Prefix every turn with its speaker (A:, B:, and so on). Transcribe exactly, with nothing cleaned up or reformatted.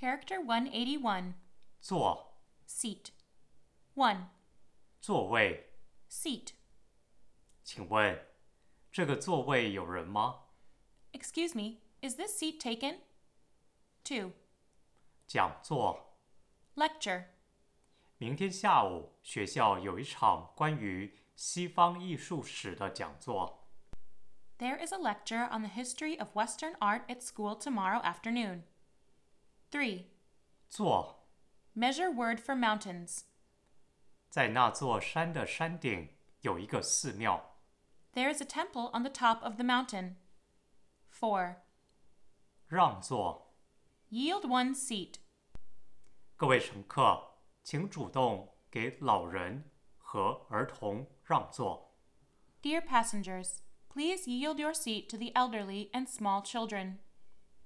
A: Character one eighty-one.
B: 坐
A: Seat. one.
B: 座位
A: Seat.
B: 请问这个座位有人吗？
A: Excuse me, is this seat taken? two.
B: 讲座
A: Lecture.
B: 明天下午学校有一场关于西方艺术史的讲座。
A: There is a lecture on the history of Western art at school tomorrow afternoon. three.
B: 坐
A: Measure word for mountains.
B: 在那座山的山顶有一个寺庙。
A: There is a temple on the top of the mountain. four.
B: 让座
A: Yield one seat.
B: 各位乘客，请主动给老人和儿童让座。
A: Dear passengers, please yield your seat to the elderly and small children.